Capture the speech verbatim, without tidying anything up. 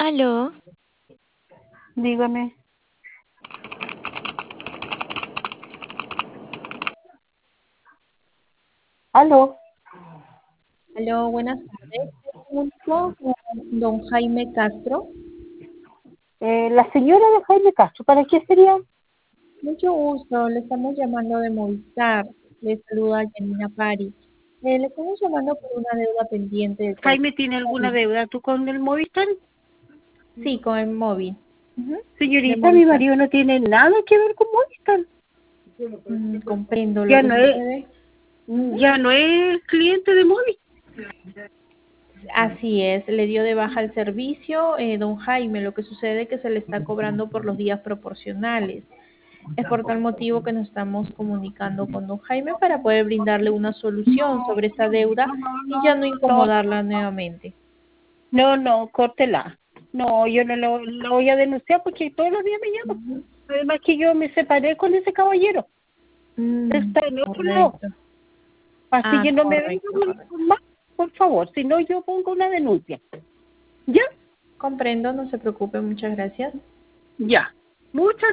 Aló, Dígame. Aló. Aló, buenas tardes. Me comunico con don Jaime Castro. Eh, la señora de Jaime Castro, ¿para qué sería? Mucho gusto, le estamos llamando de Movistar. Le saluda Janina Pari. Eh, le estamos llamando por una deuda pendiente de Jaime, ¿tiene alguna móvil. deuda tú con el Movistar? Sí, con el móvil. Ujú, de Señorita, mi Movistar. marido no tiene nada que ver con Movistar. Mm, comprendo lo Ya que no es, sucede. ya no es cliente de Movistar. Así es, le dio de baja el servicio, eh, don Jaime. Lo que sucede es que se le está cobrando por los días proporcionales. Es por tal motivo que nos estamos comunicando con don Jaime para poder brindarle una solución sobre esta deuda y ya no No, incomodarla nuevamente. no, no, córtela. No, yo no lo, lo voy a denunciar porque todos los días me llaman. Ujú. Además que yo me separé con ese caballero. Mm, Está en otro lado. correcto. Así Ah, que no me venga correcto, correcto. con más, por favor. Si no, yo pongo una denuncia. ¿Ya? Comprendo, no se preocupe, muchas gracias. Ya. Muchas